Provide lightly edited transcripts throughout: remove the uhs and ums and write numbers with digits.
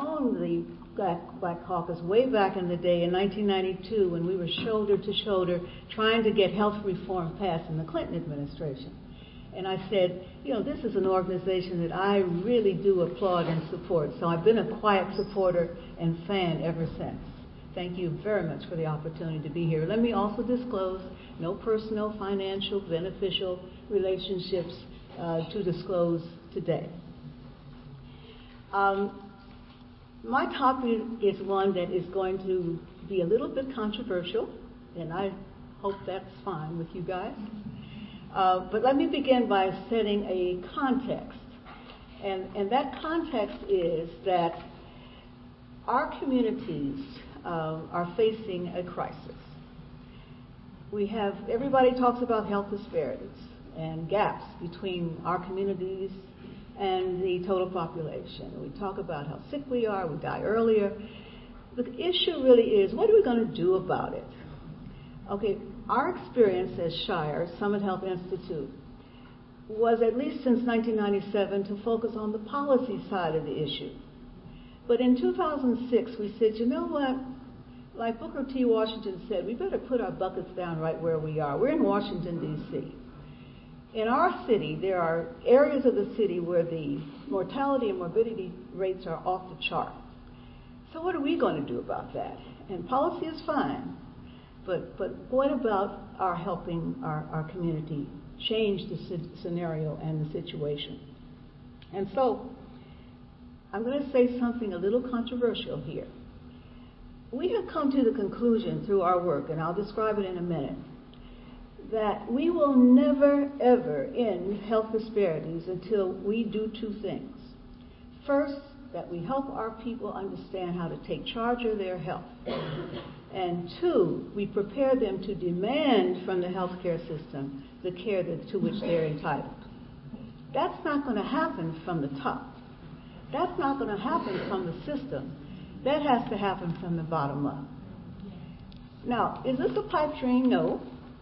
known the Black Caucus way back in the day in 1992 when we were shoulder to shoulder trying to get health reform passed in the Clinton administration. And I said, this is an organization that I really do applaud and support. So I've been a quiet supporter and fan ever since. Thank you very much for the opportunity to be here. Let me also disclose no personal, financial, beneficial relationships to disclose today. My topic is one that is going to be a little bit controversial, and I hope that's fine with you guys. But let me begin by setting a context. And that context is that our communities are facing a crisis. Everybody talks about health disparities and gaps between our communities and the total population. We talk about how sick we are, we die earlier. But the issue really is, what are we going to do about it? Okay, our experience as Shire, Summit Health Institute, was at least since 1997 to focus on the policy side of the issue. But in 2006, we said, you know what? Like Booker T. Washington said, we better put our buckets down right where we are. We're in Washington, D.C. In our city, there are areas of the city where the mortality and morbidity rates are off the chart. So what are we going to do about that? And policy is fine, but what about our helping our community change the scenario and the situation? And so I'm going to say something a little controversial here. We have come to the conclusion through our work, and I'll describe it in a minute, that we will never, ever end health disparities until we do two things. First, that we help our people understand how to take charge of their health. And two, we prepare them to demand from the healthcare system the care to which they're entitled. That's not going to happen from the top. That's not going to happen from the system. That has to happen from the bottom up. Now, is this a pipe dream? No.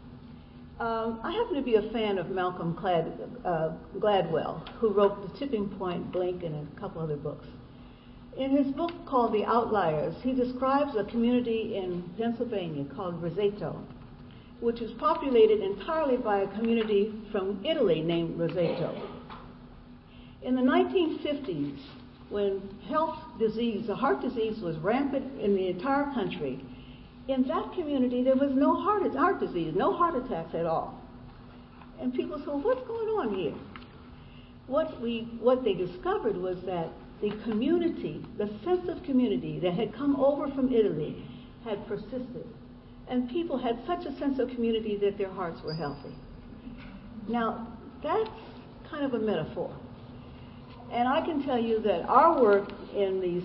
I happen to be a fan of Malcolm Gladwell, who wrote The Tipping Point, Blink, and a couple other books. In his book called The Outliers, he describes a community in Pennsylvania called Roseto, which is populated entirely by a community from Italy named Roseto. In the 1950s, when heart disease was rampant in the entire country, in that community there was no heart disease, no heart attacks at all. And people said, well, what's going on here? What they discovered was that the community, the sense of community that had come over from Italy had persisted. And people had such a sense of community that their hearts were healthy. Now, that's kind of a metaphor. And I can tell you that our work in the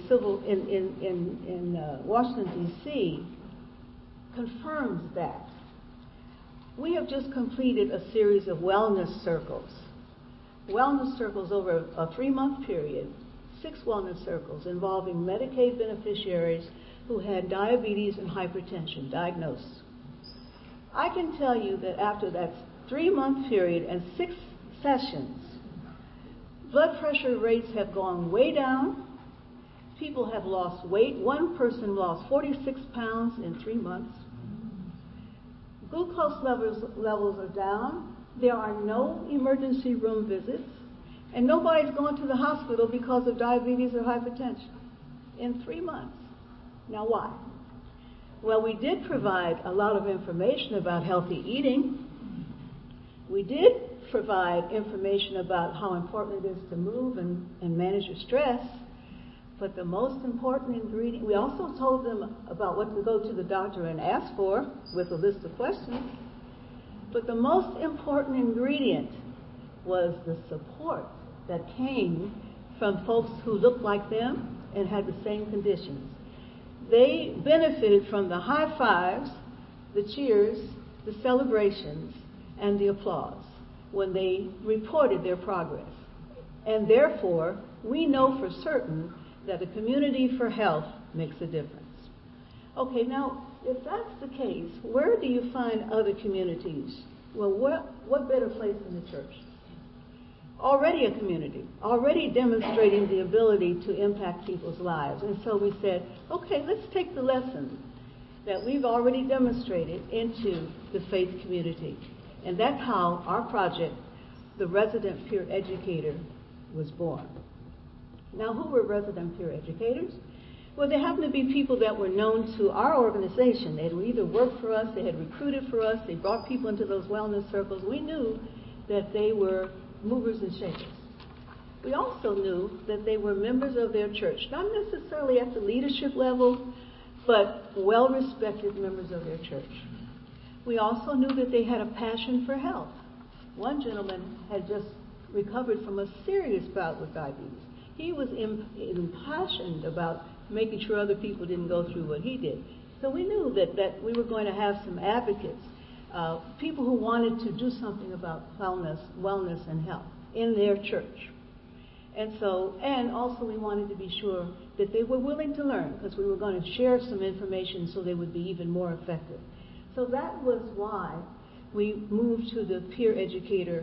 Washington, D.C. confirms that. We have just completed a series of wellness circles. Wellness circles over a 3-month period, 6 wellness circles involving Medicaid beneficiaries who had diabetes and hypertension diagnosed. I can tell you that after that 3-month period and 6 sessions, blood pressure rates have gone way down. People have lost weight. One person lost 46 pounds in 3 months. Glucose levels are down. There are no emergency room visits. And nobody's going to the hospital because of diabetes or hypertension in 3 months. Now why? Well, we did provide a lot of information about healthy eating. We did provide information about how important it is to move and manage your stress. But the most important ingredient, we also told them about what to go to the doctor and ask for with a list of questions. But the most important ingredient was the support that came from folks who looked like them and had the same conditions. They benefited from the high fives, the cheers, the celebrations, and the applause when they reported their progress. And therefore, we know for certain that a community for health makes a difference. Okay, now, if that's the case, where do you find other communities? Well, what better place than the church? already a community, already demonstrating the ability to impact people's lives. And so we said, okay, let's take the lessons that we've already demonstrated into the faith community. And that's how our project, the Resident Peer Educator, was born. Now, who were Resident Peer Educators? Well, they happened to be people that were known to our organization. They had either worked for us, they had recruited for us, they brought people into those wellness circles. We knew that they were movers and shakers. We also knew that they were members of their church, not necessarily at the leadership level, but well-respected members of their church. We also knew that they had a passion for health. One gentleman had just recovered from a serious bout with diabetes. He was impassioned about making sure other people didn't go through what he did. So we knew that we were going to have some advocates, people who wanted to do something about wellness and health in their church. And also we wanted to be sure that they were willing to learn, because we were going to share some information so they would be even more effective. So that was why we moved to the peer educator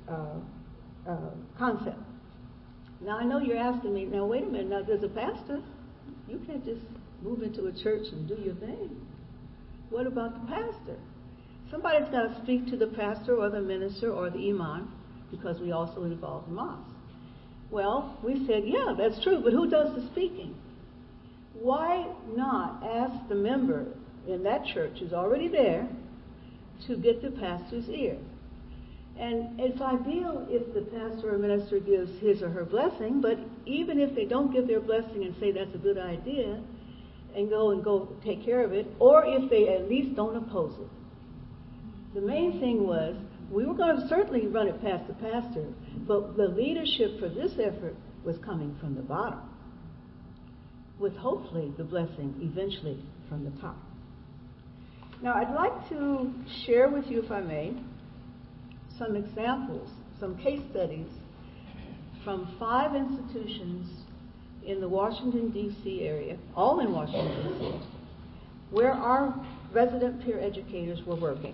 concept. Now I know you're asking me, now wait a minute, now there's a pastor. You can't just move into a church and do your thing. What about the pastor? Somebody's got to speak to the pastor or the minister or the imam, because we also involve the mosque. Well, we said, yeah, that's true, but who does the speaking? Why not ask the member in that church who's already there to get the pastor's ear? And it's ideal if the pastor or minister gives his or her blessing, but even if they don't give their blessing and say that's a good idea and go take care of it, or if they at least don't oppose it. The main thing was, we were going to certainly run it past the pastor, but the leadership for this effort was coming from the bottom, with hopefully the blessing eventually from the top. Now I'd like to share with you, if I may, some examples, some case studies from 5 institutions in the Washington, D.C. area, all in Washington, D.C., where our resident peer educators were working.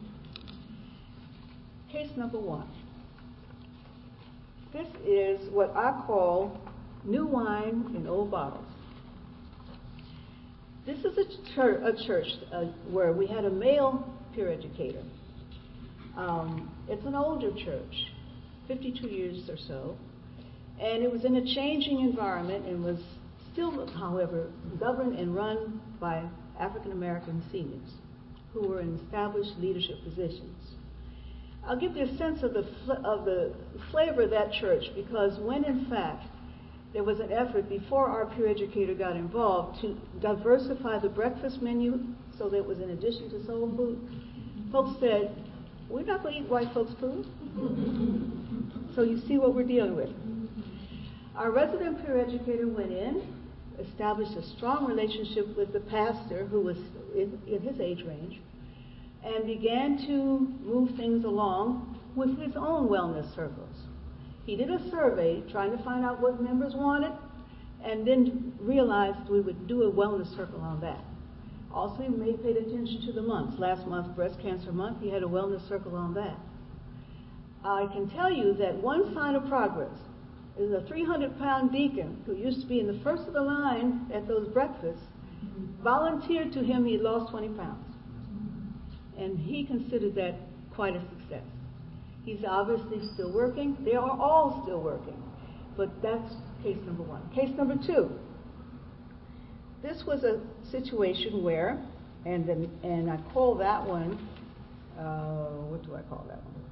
Case number 1. This is what I call new wine in old bottles. This is a church where we had a male peer educator. It's an older church, 52 years or so, and it was in a changing environment and was still, however, governed and run by African American seniors who were in established leadership positions. I'll give you a sense of the flavor of that church, because when in fact there was an effort before our peer educator got involved to diversify the breakfast menu so that it was in addition to soul food, folks said, we're not going to eat white folks' food. So you see what we're dealing with. Our resident peer educator went in, established a strong relationship with the pastor, who was in his age range, and began to move things along with his own wellness circles. He did a survey trying to find out what members wanted, and then realized we would do a wellness circle on that. Also, he paid attention to the months. Last month, Breast Cancer Month, he had a wellness circle on that. I can tell you that one sign of progress is a 300-pound deacon who used to be in the first of the line at those breakfasts, volunteered to him he lost 20 pounds. And he considered that quite a success. He's obviously still working. They are all still working. But that's case number 1. Case number 2. This was a situation where, and I call that one, what do I call that one?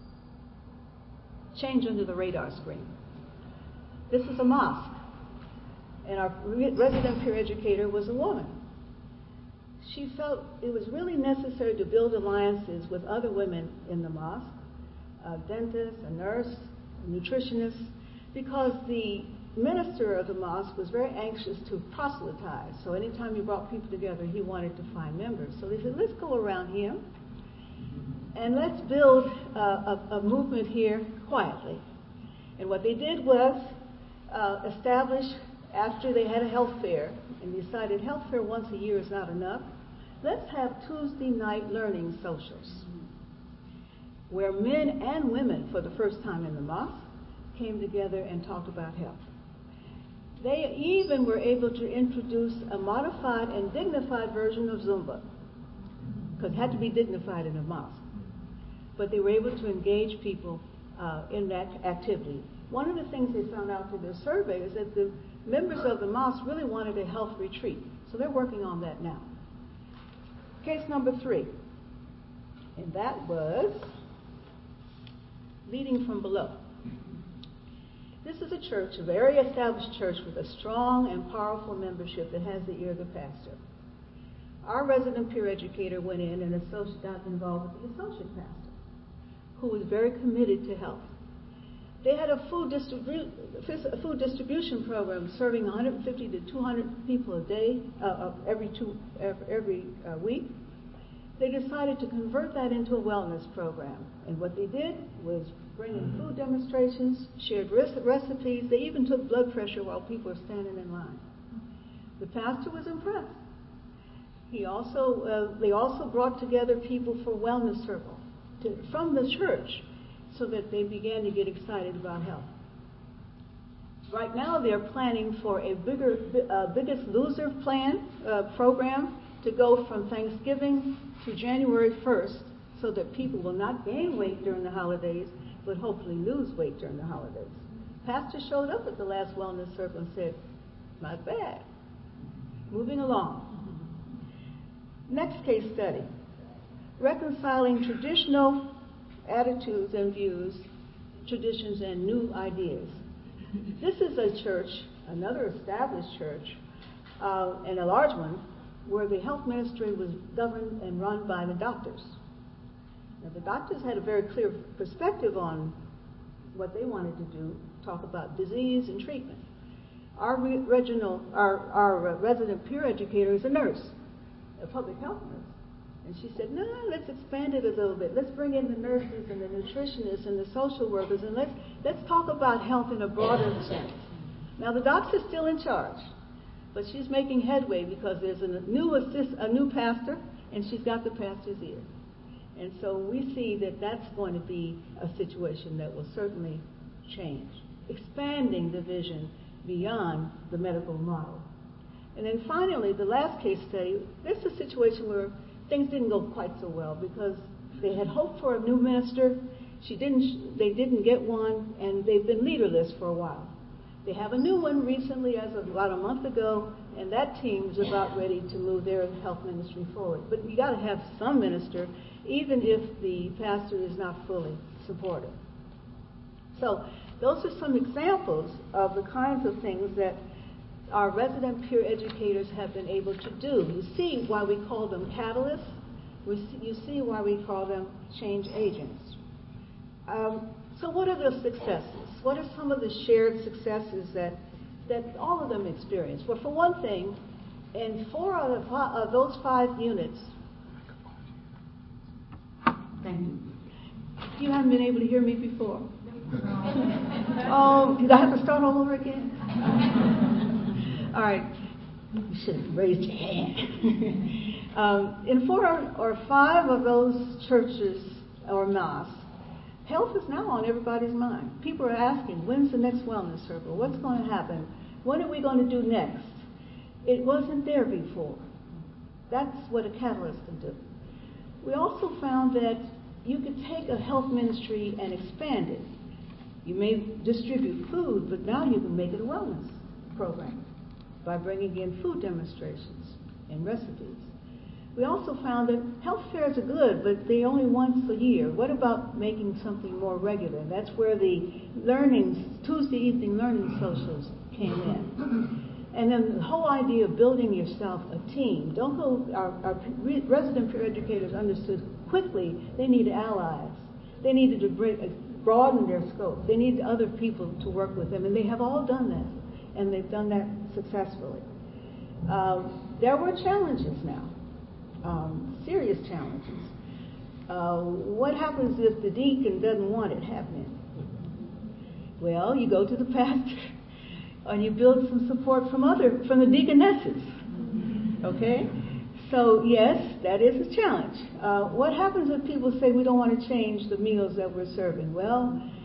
Change under the radar screen. This is a mosque, and our resident peer educator was a woman. She felt it was really necessary to build alliances with other women in the mosque, a dentist, a nurse, a nutritionist, because the minister of the mosque was very anxious to proselytize. So anytime he brought people together, he wanted to find members. So they said, let's go around here and let's build a movement here quietly. And what they did was establish, after they had a health fair, and decided health fair once a year is not enough, let's have Tuesday night learning socials, where men and women, for the first time in the mosque, came together and talked about health. They even were able to introduce a modified and dignified version of Zumba, because it had to be dignified in a mosque. But they were able to engage people in that activity. One of the things they found out through their survey is that the members of the mosque really wanted a health retreat. So they're working on that now. Case number 3. And that was Leading from Below. This is a church, a very established church with a strong and powerful membership that has the ear of the pastor. Our resident peer educator went in and got involved with the associate pastor, who was very committed to health. They had a food distribution program serving 150 to 200 people a day, every week. They decided to convert that into a wellness program. And what they did was bring in food demonstrations, shared recipes. They even took blood pressure while people were standing in line. The pastor was impressed. They also brought together people for wellness circle from the church, so that they began to get excited about health. Right now, they're planning for a Biggest Loser program to go from Thanksgiving to January 1st, so that people will not gain weight during the holidays, but hopefully lose weight during the holidays. Pastor showed up at the last wellness circle and said, "Not bad." Moving along. Next case study: reconciling traditional attitudes and views, traditions, and new ideas. This is a church, another established church, and a large one, where the health ministry was governed and run by the doctors. Now, the doctors had a very clear perspective on what they wanted to do, talk about disease and treatment. Our resident peer educator is a nurse, a public health nurse. And she said, no, let's expand it a little bit. Let's bring in the nurses and the nutritionists and the social workers, and let's talk about health in a broader sense. Now, the doctor's still in charge, but she's making headway because there's a new pastor, and she's got the pastor's ear. And so we see that that's going to be a situation that will certainly change, expanding the vision beyond the medical model. And then finally, the last case study, this is a situation where things didn't go quite so well, because they had hoped for a new minister. They didn't get one, and they've been leaderless for a while. They have a new one recently, as of about a month ago, and that team is about ready to move their health ministry forward. But you got to have some minister, even if the pastor is not fully supportive. So those are some examples of the kinds of things that our resident peer educators have been able to do. You see why we call them catalysts. You see why we call them change agents. So what are the successes? What are some of the shared successes that all of them experience? Well, for one thing, in 4 out of those 5 units, thank you. You haven't been able to hear me before. Oh, did I have to start all over again? All right, you should have raised your hand. In 4 or 5 of those churches or mosques, health is now on everybody's mind. People are asking, when's the next wellness circle? What's going to happen? What are we going to do next? It wasn't there before. That's what a catalyst can do. We also found that you could take a health ministry and expand it. You may distribute food, but now you can make it a wellness program by bringing in food demonstrations and recipes. We also found that health fairs are good, but they only once a year. What about making something more regular? That's where the Tuesday evening learning socials came in. And then the whole idea of building yourself a team. Our resident peer educators understood quickly they needed allies. They needed to broaden their scope. They needed other people to work with them, and they have all done that, and they've done that successfully. There were challenges now. Serious challenges. What happens if the deacon doesn't want it happening? Well, you go to the pastor and you build some support from the deaconesses. Okay? So yes, that is a challenge. What happens if people say we don't want to change the meals that we're serving? Well,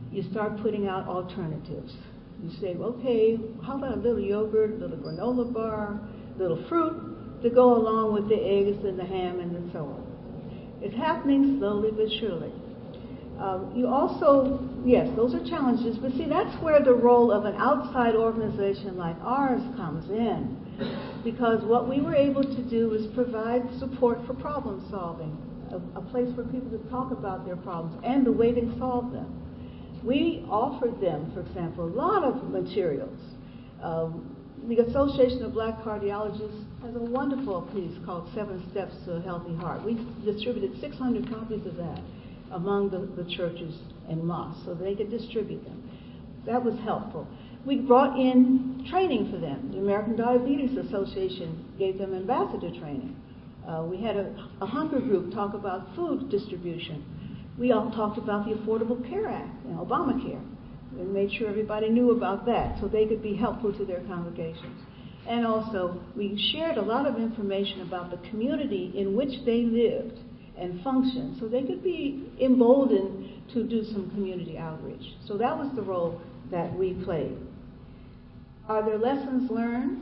you start putting out alternatives. You say, okay, how about a little yogurt, a little granola bar, a little fruit to go along with the eggs and the ham and so on. It's happening slowly but surely. You also, yes, those are challenges, but see, that's where the role of an outside organization like ours comes in. Because what we were able to do is provide support for problem solving, a place for people to talk about their problems and the way they solve them. We offered them, for example, a lot of materials. The Association of Black Cardiologists has a wonderful piece called 7 Steps to a Healthy Heart. We distributed 600 copies of that among the churches and mosques so they could distribute them. That was helpful. We brought in training for them. The American Diabetes Association gave them ambassador training. We had a hunger group talk about food distribution. We all talked about the Affordable Care Act and Obamacare and made sure everybody knew about that so they could be helpful to their congregations. And also, we shared a lot of information about the community in which they lived and functioned so they could be emboldened to do some community outreach. So that was the role that we played. Are there lessons learned?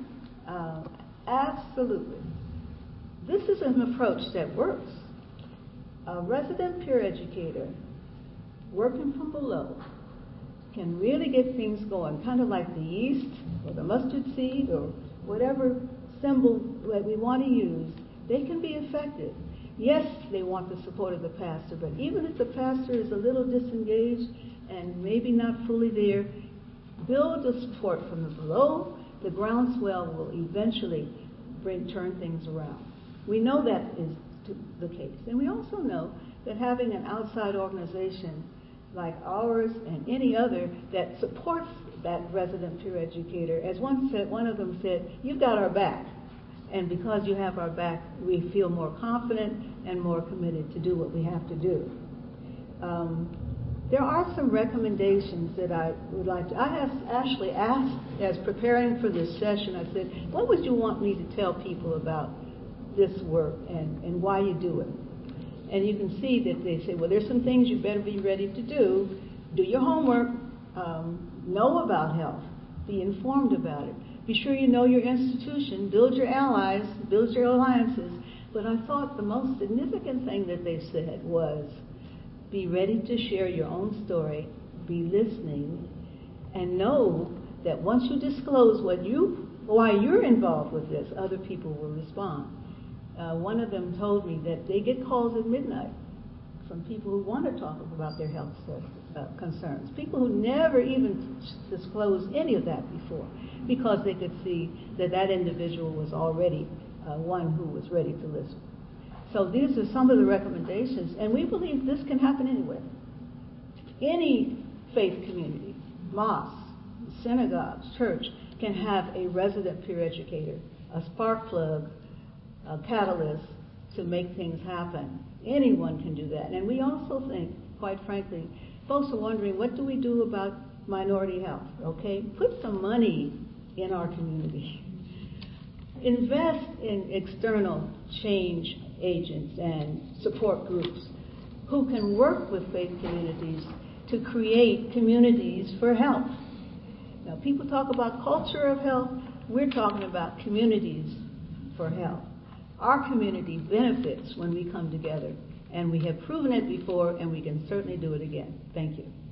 Absolutely. This is an approach that works. A resident peer educator working from below can really get things going, kind of like the yeast or the mustard seed or whatever symbol that we want to use. They can be effective. Yes, they want the support of the pastor, but even if the pastor is a little disengaged and maybe not fully there, build the support from the below. The groundswell will eventually turn things around. We know that is the case. And we also know that having an outside organization like ours and any other that supports that resident peer educator, as one of them said, you've got our back. And because you have our back, we feel more confident and more committed to do what we have to do. There are some recommendations that I would like to. I have actually asked, as preparing for this session, I said, what would you want me to tell people about this work and why you do it? And you can see that they say, well, there's some things you better be ready to do. Do your homework. Know about health. Be informed about it. Be sure you know your institution. Build your allies. Build your alliances. But I thought the most significant thing that they said was, be ready to share your own story, be listening, and know that once you disclose why you're involved with this, other people will respond. One of them told me that they get calls at midnight from people who want to talk about their health concerns, people who never even disclosed any of that before, because they could see that individual was already one who was ready to listen. So these are some of the recommendations, and we believe this can happen anywhere. Any faith community, mosque, synagogues, church, can have a resident peer educator, a spark plug, a catalyst to make things happen. Anyone can do that. And we also think, quite frankly, folks are wondering, what do we do about minority health? Okay, put some money in our community. Invest in external change agents and support groups who can work with faith communities to create communities for health. Now, people talk about culture of health. We're talking about communities for health. Our community benefits when we come together, and we have proven it before, and we can certainly do it again. Thank you.